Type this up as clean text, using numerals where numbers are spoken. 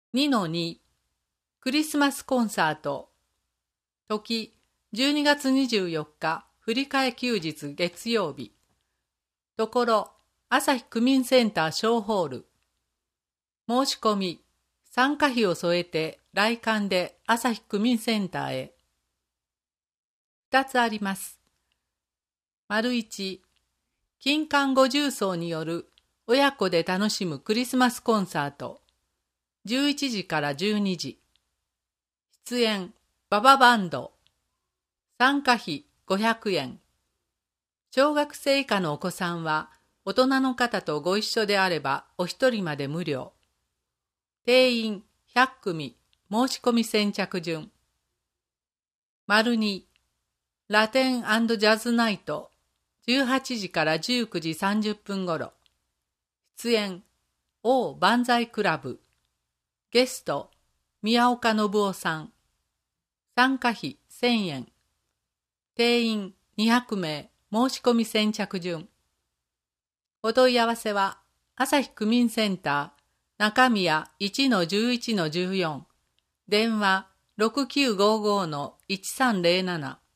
2-2クリスマスコンサート。時12月24日振り替え休日月曜日。ところ朝日区民センター小ホール。申し込み参加費を添えて来館で朝日区民センターへ。2つあります。1、金環五重奏による親子で楽しむクリスマスコンサート。11時から12時。出演、バババンド。参加費500円。小学生以下のお子さんは、大人の方とご一緒であればお一人まで無料。定員100組、申し込み先着順。2、ラテン&ジャズナイト。18時から19時30分頃。出演、王万歳クラブ。ゲスト、宮岡信夫さん。参加費1000円。定員200名、申し込み先着順。お問い合わせは、朝日区民センター、中宮 1-11-14、電話6955-1307。